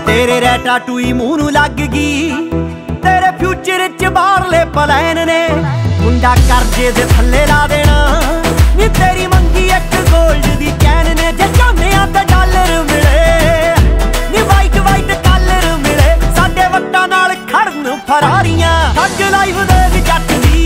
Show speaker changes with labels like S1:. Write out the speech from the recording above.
S1: तेरे रै टाटूई मूंह नूं लग गई, तेरे फ्यूचर च बाहरले प्लैन ने। मुंडा करजे दे थल्ले ला देना नी तेरी मंगी एक गोल्ड दी